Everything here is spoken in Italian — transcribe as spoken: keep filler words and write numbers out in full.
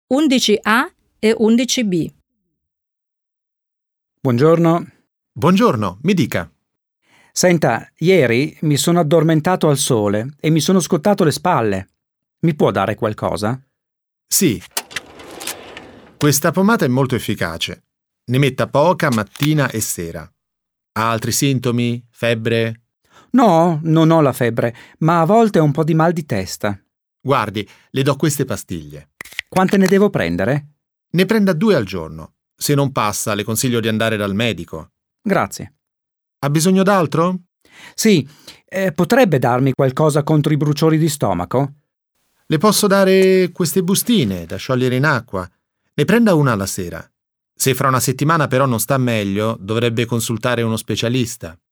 undici A e undici B. Buongiorno. Buongiorno, mi dica. Senta, ieri mi sono addormentato al sole e mi sono scottato le spalle. Mi può dare qualcosa? Sì. Questa pomata è molto efficace. Ne metta poca mattina e sera. Ha altri sintomi? Febbre? No, non ho la febbre, ma a volte ho un po' di mal di testa. Guardi, le do queste pastiglie. Quante ne devo prendere? Ne prenda due al giorno. Se non passa, le consiglio di andare dal medico. Grazie. Ha bisogno d'altro? Sì, eh, potrebbe darmi qualcosa contro i bruciori di stomaco? Le posso dare queste bustine da sciogliere in acqua. Ne prenda una alla sera. Se fra una settimana però non sta meglio, dovrebbe consultare uno specialista.